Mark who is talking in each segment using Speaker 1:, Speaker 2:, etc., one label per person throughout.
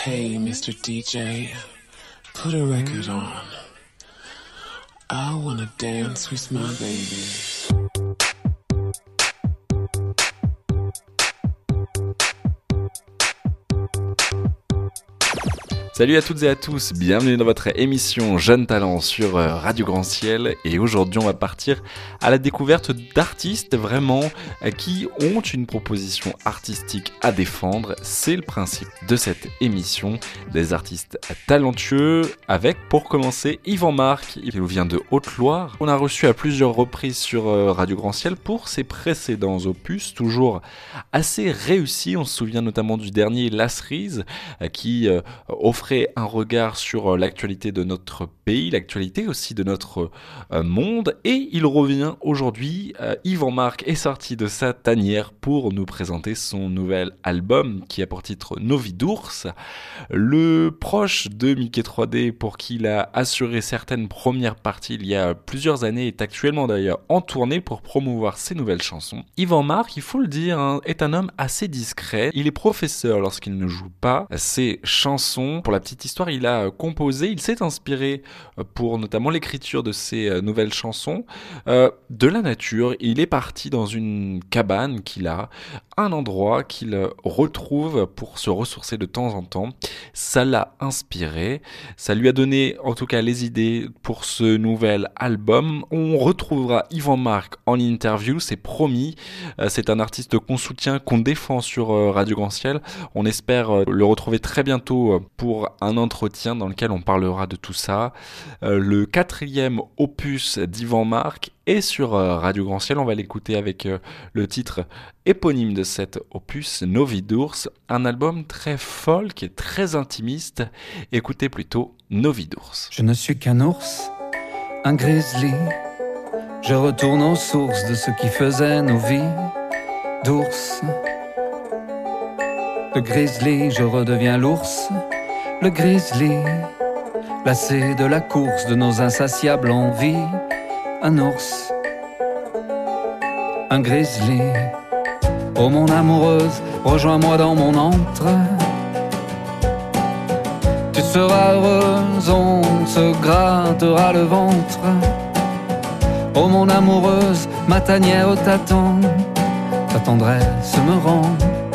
Speaker 1: Hey, Mr. DJ, put a record on. I wanna dance with my baby.
Speaker 2: Salut à toutes et à tous, bienvenue dans votre émission Jeunes Talents sur Radio Grand Ciel, et aujourd'hui on va partir à la découverte d'artistes vraiment qui ont une proposition artistique à défendre. C'est le principe de cette émission, des artistes talentueux avec pour commencer Yvan Marc, il nous vient de Haute-Loire. On a reçu à plusieurs reprises sur Radio Grand Ciel pour ses précédents opus, toujours assez réussis. On se souvient notamment du dernier La Cerise qui offrait un regard sur l'actualité de notre pays, l'actualité aussi de notre monde, et il revient aujourd'hui. Yvan Marc est sorti de sa tanière pour nous présenter son nouvel album qui a pour titre Nos vies d'ours. Le proche de Mickey 3D, pour qui il a assuré certaines premières parties il y a plusieurs années, est actuellement d'ailleurs en tournée pour promouvoir ses nouvelles chansons. Yvan Marc, il faut le dire, est un homme assez discret. Il est professeur lorsqu'il ne joue pas ses chansons. Pour la petite histoire, il a composé, il s'est inspiré pour notamment l'écriture de ses nouvelles chansons de la nature. Il est parti dans une cabane qu'il a, un endroit qu'il retrouve pour se ressourcer de temps en temps. Ça l'a inspiré, ça lui a donné en tout cas les idées pour ce nouvel album. On retrouvera Yvan Marc en interview, c'est promis. C'est un artiste qu'on soutient, qu'on défend sur Radio Grand Ciel. On espère le retrouver très bientôt pour un entretien dans lequel on parlera de tout ça. Le 4e opus d'Yvan Marc est sur Radio Grand Ciel. On va l'écouter avec le titre éponyme de cet opus, Nos vies d'ours, un album très folk et très intimiste. Écoutez plutôt Nos vies d'ours.
Speaker 3: Je ne suis qu'un ours, un grizzly. Je retourne aux sources de ce qui faisait nos vies d'ours. Le grizzly, je redeviens l'ours. Le grizzly, lassé de la course de nos insatiables envies. Un ours, un grizzly. Oh mon amoureuse, rejoins-moi dans mon antre. Tu seras heureuse, on se grattera le ventre. Oh mon amoureuse, ma tanière t'attend. Ta tendresse me rend.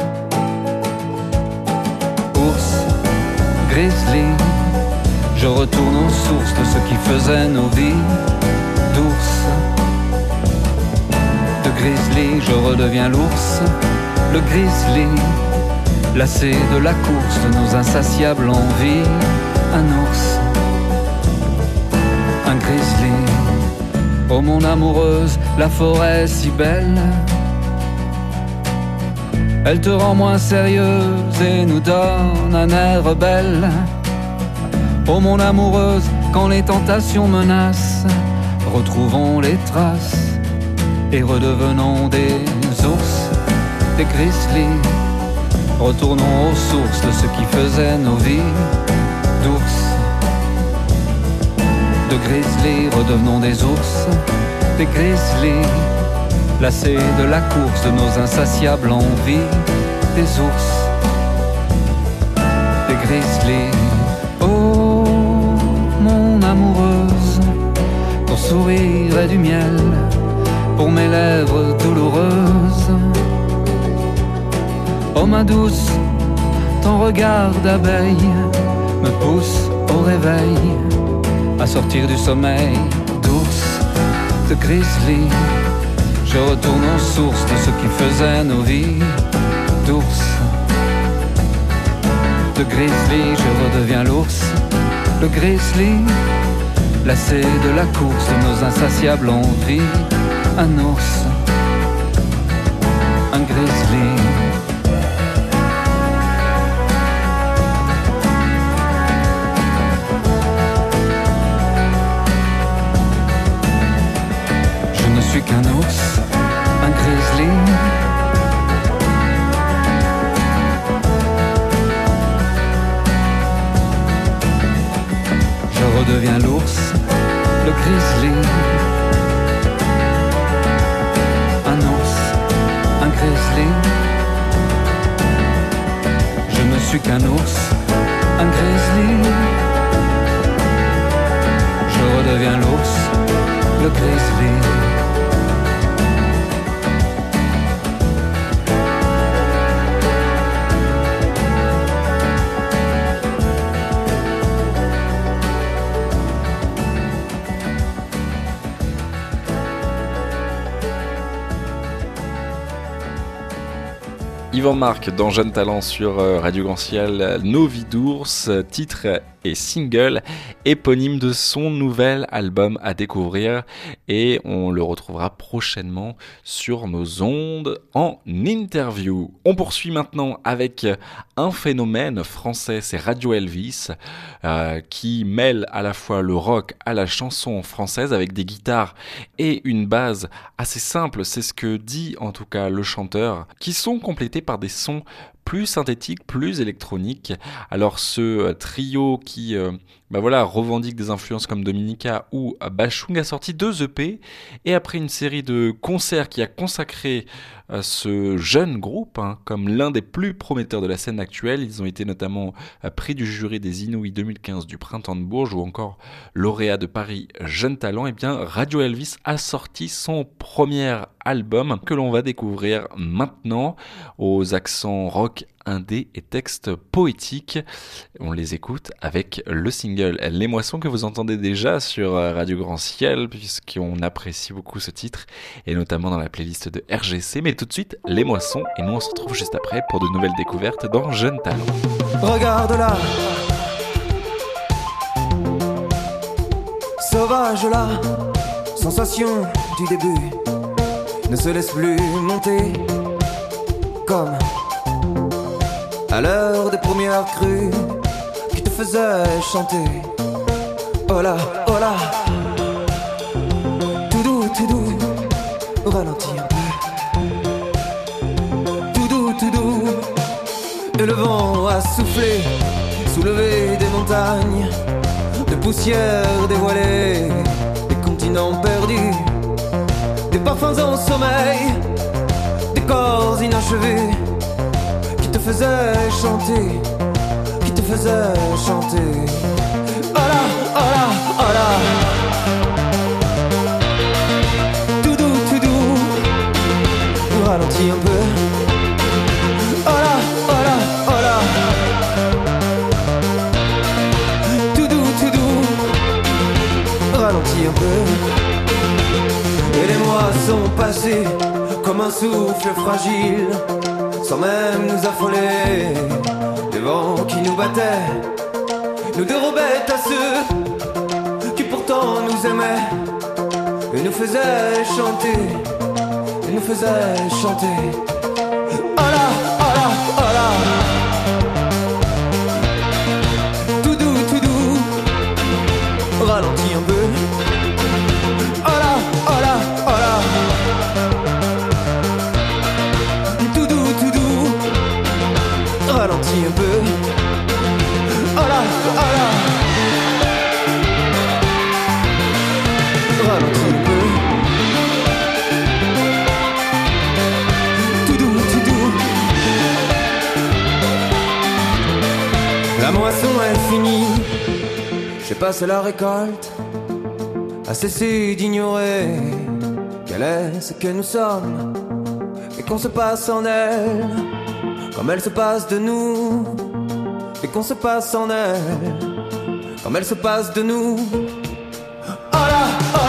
Speaker 3: Ours, grizzly, je retourne aux sources de ce qui faisait nos vies d'ours. De grizzly, je redeviens l'ours. Le grizzly, lassé de la course de nos insatiables envies. Un ours, un grizzly. Oh mon amoureuse, la forêt est si belle. Elle te rend moins sérieuse et nous donne un air rebelle. Oh mon amoureuse, quand les tentations menacent, retrouvons les traces et redevenons des ours, des grizzlies. Retournons aux sources de ce qui faisait nos vies d'ours. De grizzlies, redevenons des ours, des grizzlies. Lassés de la course de nos insatiables envies, des ours, des grizzlies. Oh, mon amoureuse, ton sourire est du miel pour mes lèvres douloureuses. Oh, ma douce, ton regard d'abeille me pousse au réveil, à sortir du sommeil d'ours, de grizzly. Je retourne aux sources de ce qui faisait nos vies d'ours. De grizzly, je redeviens l'ours. Le grizzly, lassé de la course de nos insatiables envies. Un ours, un grizzly. Je ne suis qu'un ours, un grizzly. Je redeviens l'ours, le grizzly. Un ours, un grizzly. Je ne suis qu'un ours,
Speaker 2: Yvan Marc dans Jeune Talent sur Radio Grand Ciel, Nos vies d'ours, titre et single éponyme de son nouvel album à découvrir, et on le retrouvera prochainement sur nos ondes en interview. On poursuit maintenant avec un phénomène français, c'est Radio Elvis, qui mêle à la fois le rock à la chanson française avec des guitares et une base assez simple, c'est ce que dit en tout cas le chanteur, qui sont complétés par des sons plus synthétique, plus électronique. Alors ce trio qui revendique des influences comme Dominica ou Bashung a sorti 2 EP, et après une série de concerts qui a consacré ce jeune groupe comme l'un des plus prometteurs de la scène actuelle. Ils ont été notamment prix du jury des Inouïs 2015 du Printemps de Bourges ou encore lauréat de Paris Jeune Talent. Et bien Radio Elvis a sorti son premier album que l'on va découvrir maintenant, aux accents rock, indé et textes poétiques. On les écoute avec le single Les Moissons que vous entendez déjà sur Radio Grand Ciel, puisqu'on apprécie beaucoup ce titre, et notamment dans la playlist de RGC. Mais tout de suite, Les Moissons, et nous on se retrouve juste après pour de nouvelles découvertes dans Jeune Talent.
Speaker 4: Regarde-la, sauvage là, sensation du début, ne se laisse plus monter comme à l'heure des premières crues qui te faisaient chanter. Oh là, tout doux, ralentis un peu. Tout doux, et le vent a soufflé, soulevé des montagnes de poussière dévoilée, des continents perdus, des parfums en sommeil, des corps inachevés qui te faisaient chanter, Oh là, tout doux, ralentis un peu. Oh là, tout doux, ralentis un peu. Et les mois sont passés comme un souffle fragile, sans même nous affoler. Les vents qui nous battaient nous dérobaient à ceux qui pourtant nous aimaient et nous faisaient chanter, Oh là, tout doux, ralentis un peu. Oh là, tout doux, ralentis un peu. Oh là, ralentis un peu. Tout doux. La moisson est finie, j'ai passé la récolte, à cesser d'ignorer quel est ce que nous sommes, et qu'on se passe en elle comme elle se passe de nous, et qu'on se passe en elle comme elle se passe de nous. Oh là,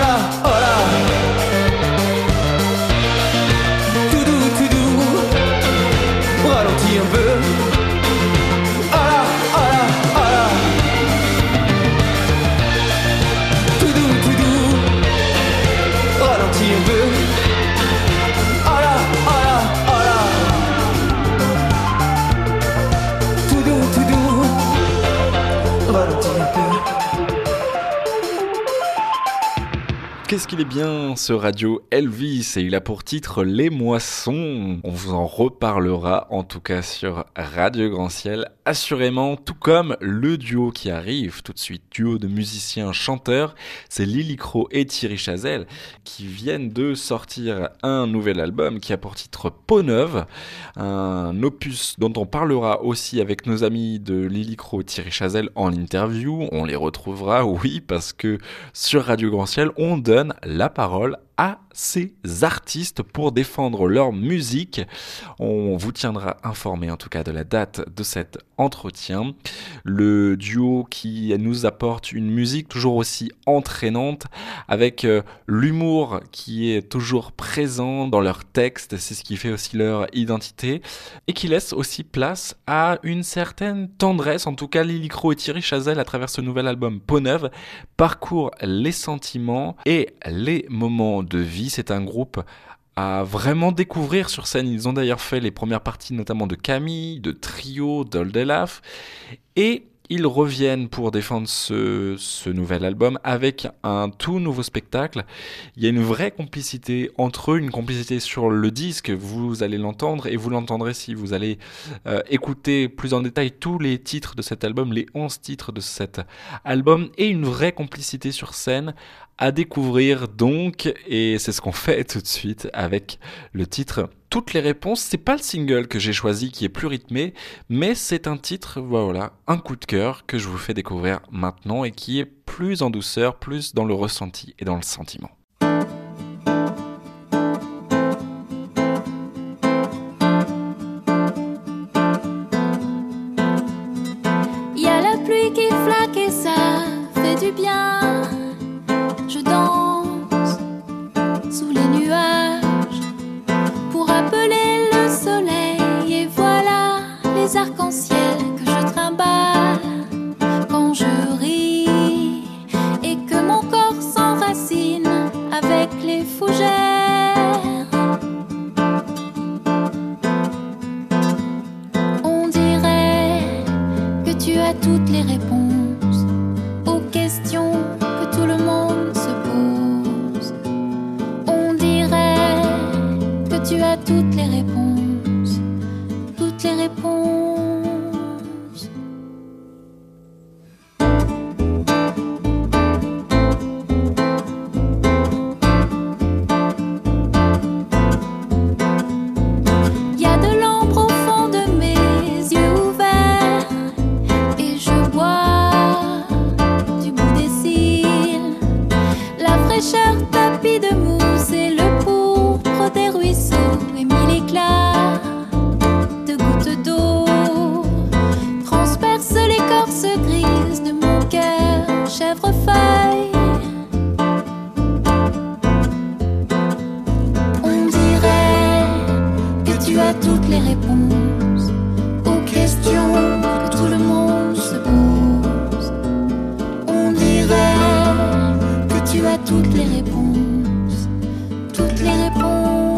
Speaker 4: tout doux, ralentis un peu. Oh là, tout doux, ralentis un peu. Oh là, tout doux, ralentis un peu.
Speaker 2: Qu'est-ce qu'il est bien ce Radio Elvis, et il a pour titre Les Moissons. On vous en reparlera en tout cas sur Radio Grand Ciel, assurément, tout comme le duo qui arrive tout de suite, duo de musiciens chanteurs, c'est Lily Crow et Thierry Chazelle qui viennent de sortir un nouvel album qui a pour titre Peau Neuve, un opus dont on parlera aussi avec nos amis de Lily Crow et Thierry Chazelle en interview. On les retrouvera, oui, parce que sur Radio Grand Ciel, on donne la parole à ces artistes pour défendre leur musique. On vous tiendra informé en tout cas de la date de cet entretien. Le duo qui nous apporte une musique toujours aussi entraînante avec l'humour qui est toujours présent dans leurs textes, c'est ce qui fait aussi leur identité et qui laisse aussi place à une certaine tendresse. En tout cas, Lily Crow et Thierry Chazelle à travers ce nouvel album Peau Neuve parcourent les sentiments et les moments de vie. C'est un groupe à vraiment découvrir sur scène. Ils ont d'ailleurs fait les premières parties notamment de Camille, de Trio, d'Oldelaf et ils reviennent pour défendre ce nouvel album avec un tout nouveau spectacle. Il y a une vraie complicité entre eux, une complicité sur le disque, vous allez l'entendre et vous l'entendrez si vous allez écouter plus en détail tous les titres de cet album, les 11 titres de cet album, et une vraie complicité sur scène à découvrir donc, et c'est ce qu'on fait tout de suite avec le titre Toutes les réponses. C'est pas le single que j'ai choisi qui est plus rythmé, mais c'est un titre, voilà, un coup de cœur que je vous fais découvrir maintenant et qui est plus en douceur, plus dans le ressenti et dans le sentiment.
Speaker 5: Il y a la pluie qui flaque et ça fait du bien. Je danse sous les nuages pour appeler le soleil et voilà les arcs-en-ciel que je trimballe quand je ris et que mon corps s'enracine avec les fougères. On dirait que tu as toutes les réponses aux questions que tout le monde se pose. On dirait que tu as toutes les réponses, toutes les réponses. Il y a de l'ombre au fond de mes yeux ouverts et je bois du bout des cils la fraîcheur tapis de mousse et le pourpre des ruisseaux et mille éclats de gouttes d'eau transpercent l'écorce grise de mon cœur chèvrefeuille. On dirait que tu as toutes les réponses aux questions que tout le monde se pose. On dirait que tu as toutes les réponses, toutes les réponses.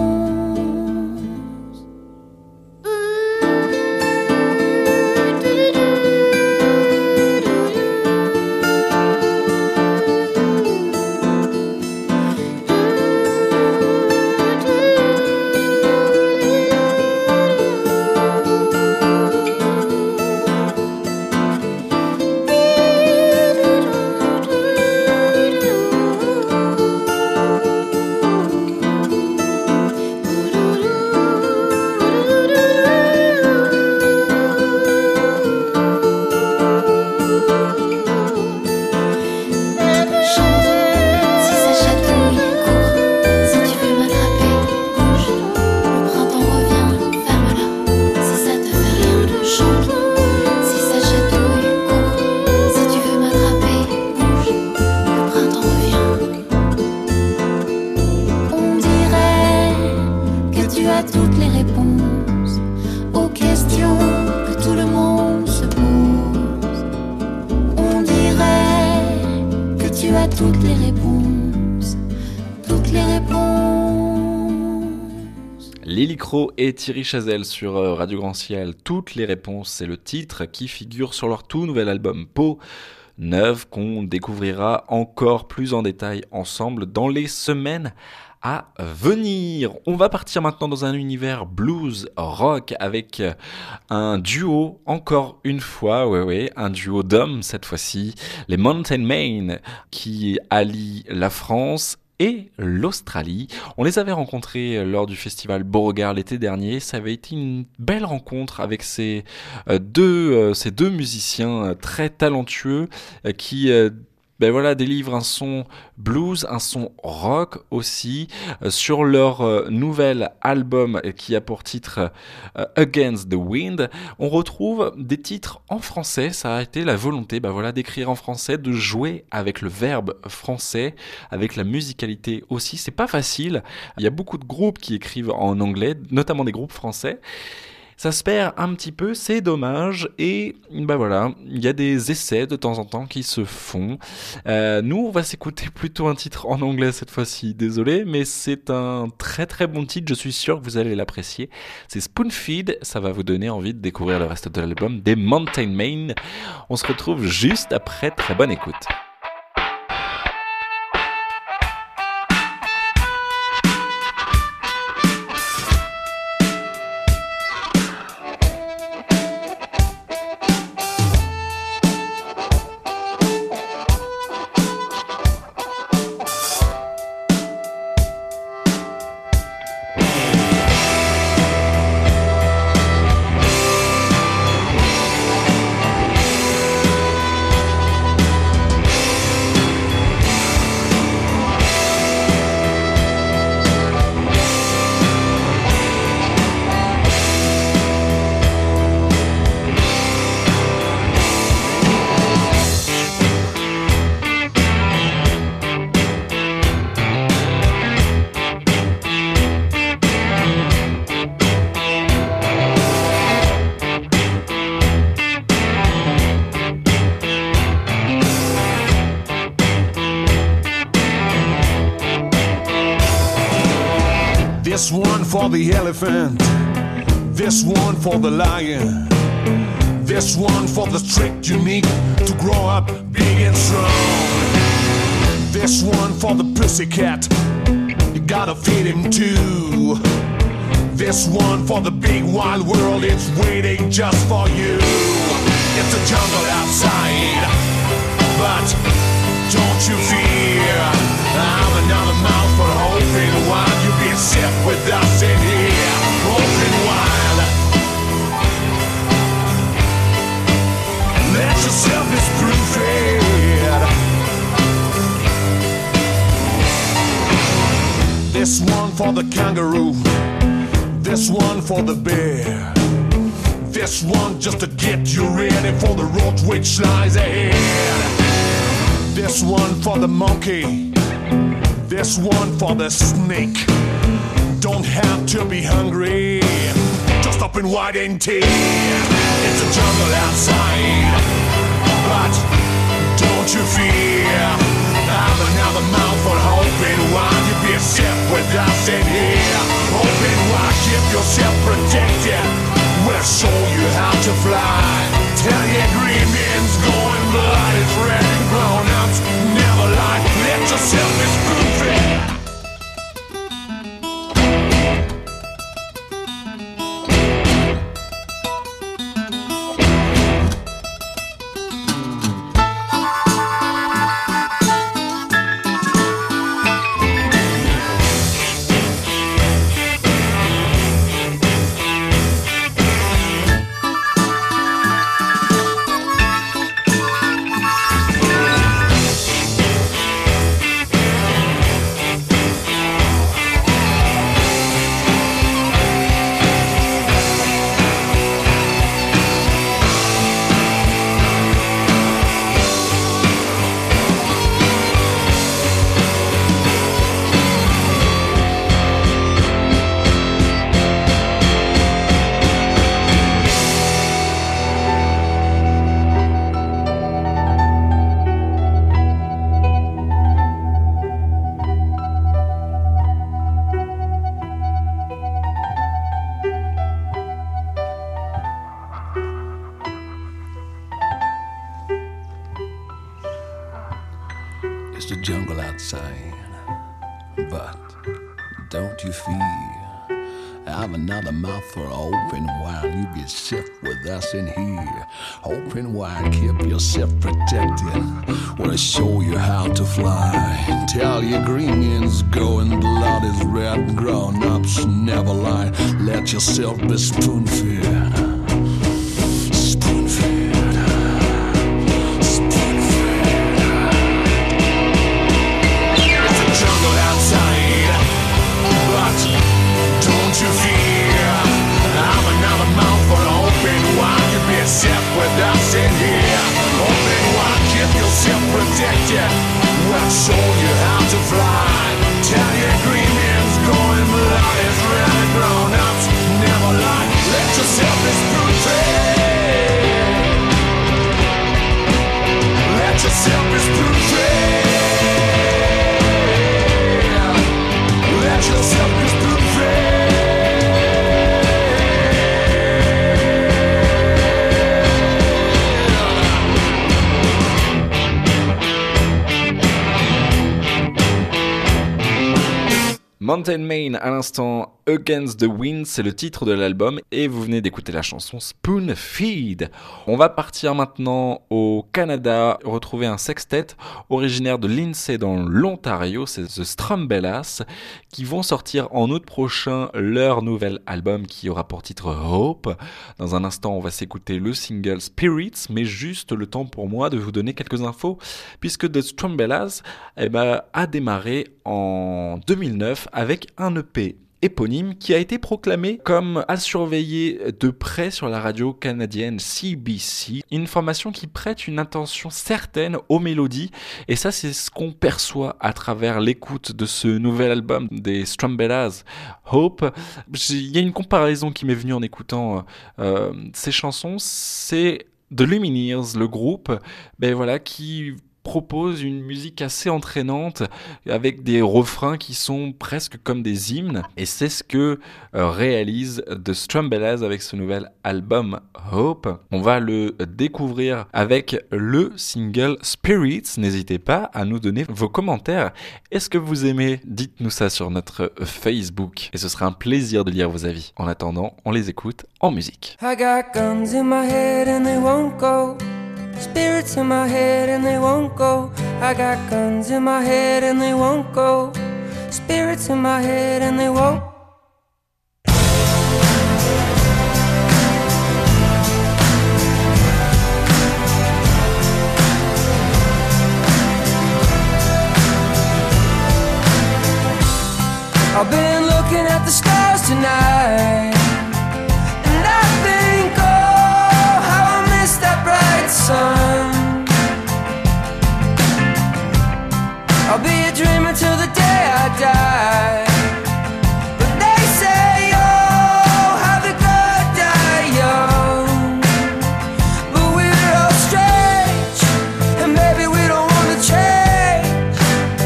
Speaker 5: Toutes les réponses, toutes les réponses.
Speaker 2: Lily Crow et Thierry Chazelle sur Radio Grand Ciel. Toutes les réponses, c'est le titre qui figure sur leur tout nouvel album Peau Neuve qu'on découvrira encore plus en détail ensemble dans les semaines à venir. On va partir maintenant dans un univers blues rock avec un duo, encore une fois, un duo d'hommes cette fois-ci, les Mountain Men, qui allient la France et l'Australie. On les avait rencontrés lors du festival Beauregard l'été dernier. Ça avait été une belle rencontre avec ces deux musiciens très talentueux qui ben voilà, délivrent un son blues, un son rock aussi, sur leur nouvel album qui a pour titre Against the Wind. On retrouve des titres en français, ça a été la volonté d'écrire en français, de jouer avec le verbe français, avec la musicalité aussi. C'est pas facile, il y a beaucoup de groupes qui écrivent en anglais, notamment des groupes français. Ça se perd un petit peu, c'est dommage, et voilà, il y a des essais de temps en temps qui se font. Nous, on va s'écouter plutôt un titre en anglais cette fois-ci, désolé, mais c'est un très très bon titre, je suis sûr que vous allez l'apprécier. C'est Spoonfeed, ça va vous donner envie de découvrir le reste de l'album des Mountain Main. On se retrouve juste après, très bonne écoute.
Speaker 6: This one for the elephant, this one for the lion, this one for the strict unique to grow up big and strong. This one for the pussycat, you gotta feed him too. This one for the big wild world, it's waiting just for you. It's a jungle outside, but don't you fear, I'm another mouth for open wide. You'll be set with us in here, open wide. Let yourself be spoon-fed. This one for the kangaroo, this one for the bear, this one just to get you ready for the road which lies ahead. This one for the monkey, this one for the snake. Don't have to be hungry, just open wide and take. It's a jungle outside, but don't you fear, I'm another mouth for open wide. You be safe with us in here, open wide, keep yourself protected. We'll show you how to fly. Tell your green men's going blood is red and grown-ups never lie. Let yourself be spoon-fed. It's the jungle outside, but don't you fear, I've another mouth for open wide. You be safe with us in here, open wide, keep yourself protected. We'll show you how to fly. Tell your green go and blood is red. Grown-ups never lie. Let yourself be spoon-fed. Spoon-fed. Spoon-fed. addicted. We'll show you how to fly. Tell your green man's going blood is really grown ups. Never lie. Let yourself be spoon-fed. Let yourself be spoon-fed. Let yourself be spoon-fed.
Speaker 2: Mountain Main à l'instant, Against the Wind, c'est le titre de l'album et vous venez d'écouter la chanson Spoon Feed. On va partir maintenant au Canada, retrouver un sextet originaire de Lindsay dans l'Ontario, c'est The Strumbellas, qui vont sortir en août prochain leur nouvel album qui aura pour titre Hope. Dans un instant, on va s'écouter le single Spirits, mais juste le temps pour moi de vous donner quelques infos, puisque The Strumbellas a démarré en 2009 avec un EP éponyme qui a été proclamé comme à surveiller de près sur la radio canadienne CBC, une formation qui prête une attention certaine aux mélodies, et ça c'est ce qu'on perçoit à travers l'écoute de ce nouvel album des Strumbellas, Hope. Il y a une comparaison qui m'est venue en écoutant ces chansons, c'est The Lumineers, le groupe qui propose une musique assez entraînante avec des refrains qui sont presque comme des hymnes, et c'est ce que réalise The Strumbellas avec ce nouvel album Hope. On va le découvrir avec le single Spirits. N'hésitez pas à nous donner vos commentaires. Est-ce que vous aimez? Dites-nous ça sur notre Facebook et ce sera un plaisir de lire vos avis. En attendant, on les écoute en musique.
Speaker 4: I got guns in my head and they won't go. Spirits in my head and they won't go. I got guns in my head and they won't go. Spirits in my head and they won't. I've been looking at the stars tonight, and I think, oh, how I miss that bright sun. I'll be a dreamer till the day I die. But they say, oh, how the good die young. But we're all strange, and maybe we don't want to change.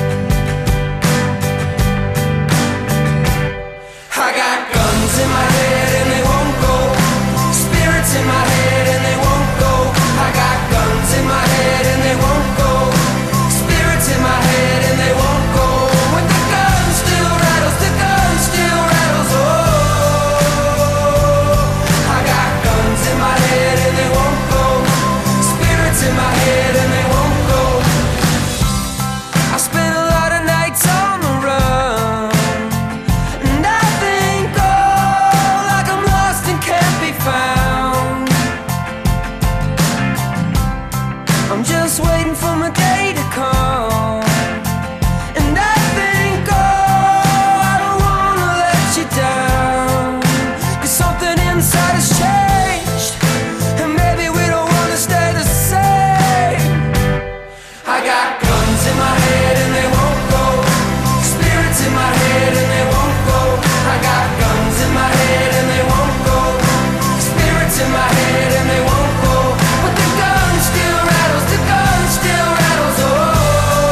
Speaker 4: I got guns in my head and they won't go. Spirits in my head and they won't go. I got guns in my head and they won't go. Spirits in my head and they won't go. When the gun still rattles, the gun still rattles. Oh, I got guns in my head and they won't go. Spirits in my head and they won't go. I spent a lot of nights on the run, and I think, oh, like I'm lost and can't be found. I'm just waiting for my day to come, and I think, oh, I don't wanna let you down, 'cause something inside has changed, and maybe we don't wanna stay the same. I got guns in my head and they won't go. Spirits in my head and they won't go. I got guns in my head and they won't go. Spirits in my head and they won't go. But the gun still rattles, the gun still rattles. Oh,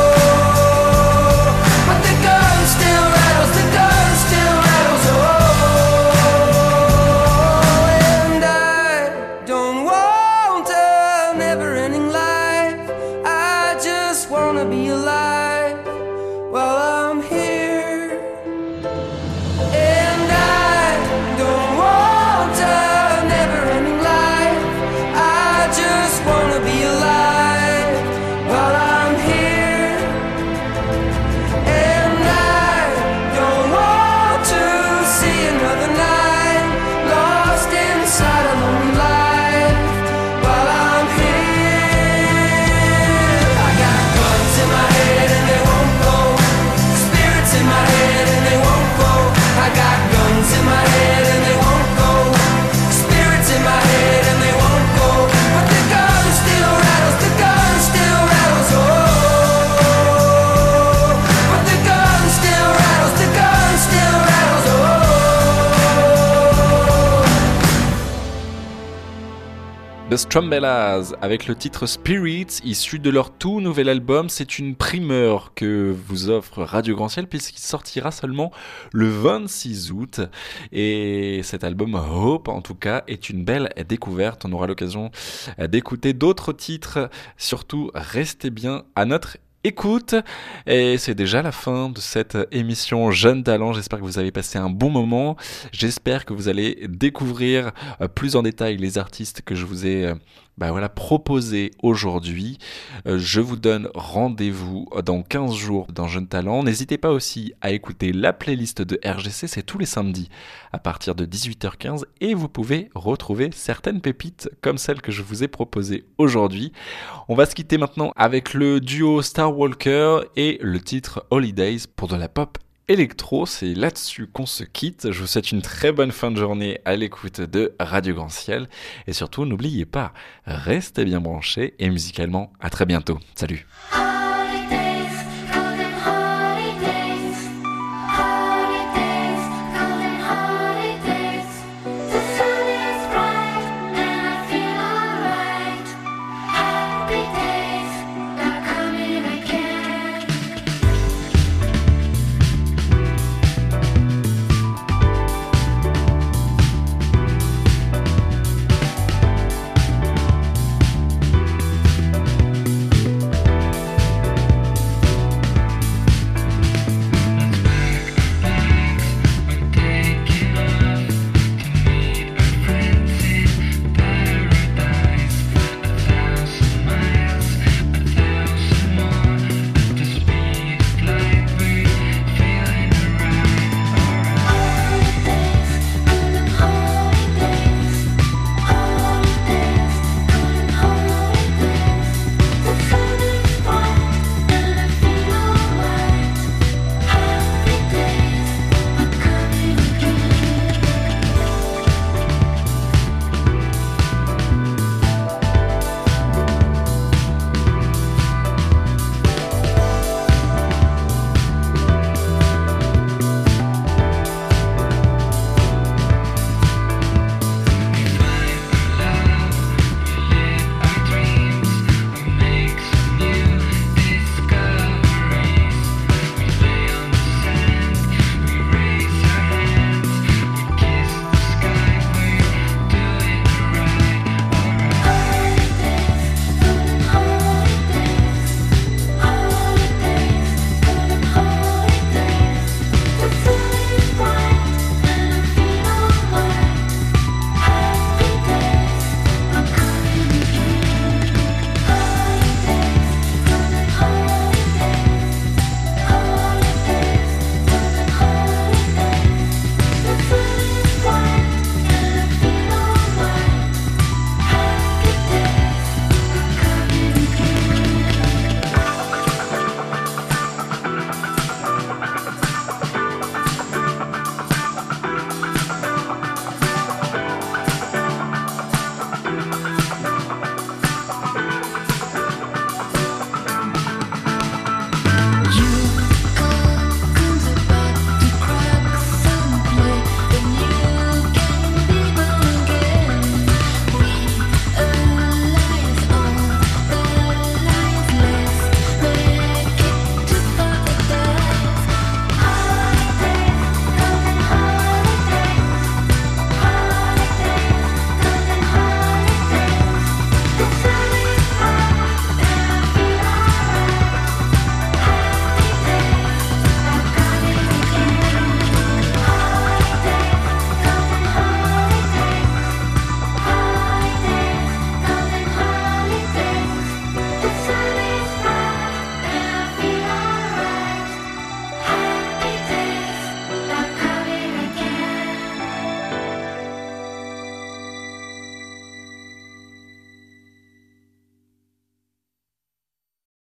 Speaker 2: Strumbellas avec le titre Spirits, issu de leur tout nouvel album. C'est une primeur que vous offre Radio Grand Ciel puisqu'il sortira seulement le 26 août. Et cet album Hope, en tout cas, est une belle découverte. On aura l'occasion d'écouter d'autres titres. Surtout, restez bien à notre écoute. Et c'est déjà la fin de cette émission Jeunes Talents. J'espère que vous avez passé un bon moment. J'espère que vous allez découvrir plus en détail les artistes que je vous ai proposés aujourd'hui. Je vous donne rendez-vous dans 15 jours dans Jeunes Talents. N'hésitez pas aussi à écouter la playlist de RGC, c'est tous les samedis à partir de 18h15 et vous pouvez retrouver certaines pépites comme celle que je vous ai proposée aujourd'hui. On va se quitter maintenant avec le duo Starwalker et le titre Holidays pour de la pop électro. C'est là-dessus qu'on se quitte. Je vous souhaite une très bonne fin de journée à l'écoute de Radio Grand Ciel. Et surtout, n'oubliez pas, restez bien branchés et musicalement, à très bientôt. Salut!